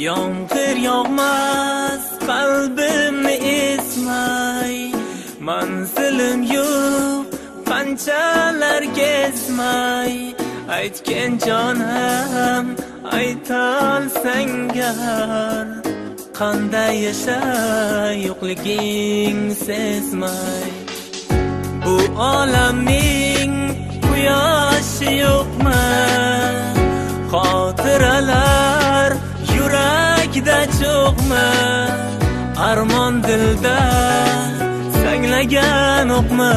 Yomg'ir yog'mas qalbimni esmay, manzilim yo'q qanchalar kezmay, aytgan jonim aytolsang gar, qanday yashay yo'qliging sezmay. Bu olamning quyoshi yo'qmi? Xotiralar yurakda cho'qmi? Armon dilda sanglagan o'qmi?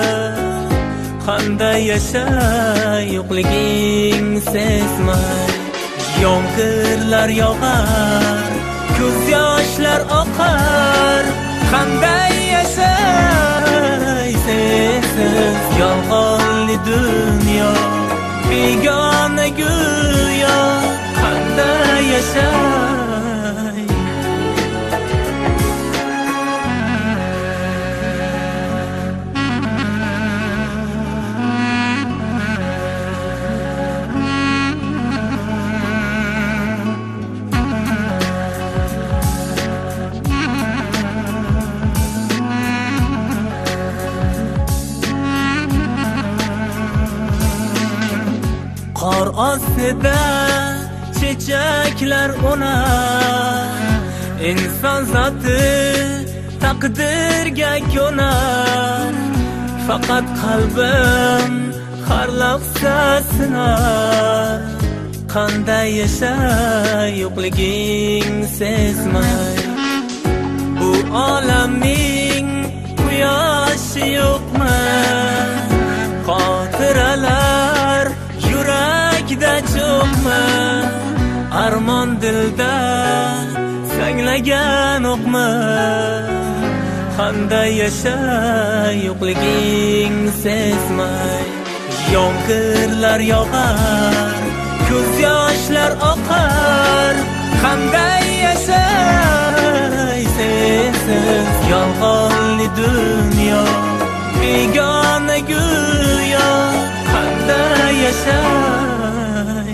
Qanday yashay yo'qliging sezmay. Yomg'irlar yog'ar, ko'z yoshlar oqar, qanday yashay sensiz. Yolg'onli dunyo, begona go'yo, qanday yashay. Qor ostida chechaklar unar, inson zoti taqdirga ko'nar. Faqat qalbim har lahza sinar, qanday yashay yo'qliging sezmay. Bu olamning quyoshi yo'qmi? Xotiralar yurakda cho'qmi? Armon dilda sanglagan o'qmi? Qanday yashay yo'qliging sezmay. Yomg'irlar yog'ar, ko'z yoshlar oqar, qanday yashay sensiz. Yolg'onli dunyo, begona go'yo, qanday yashay.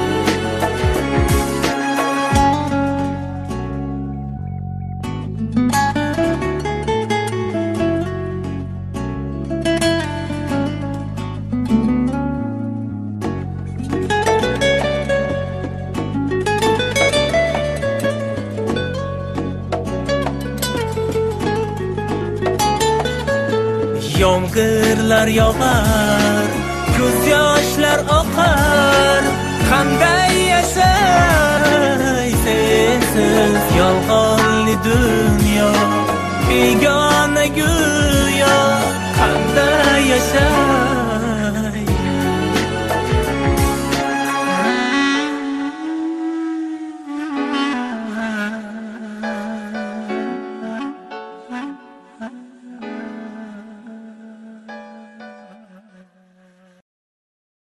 Yomg'irlar yog'ar, ko'z yoshlar oqar, qanday yashay sensiz. Yolg'onli dunyo, begona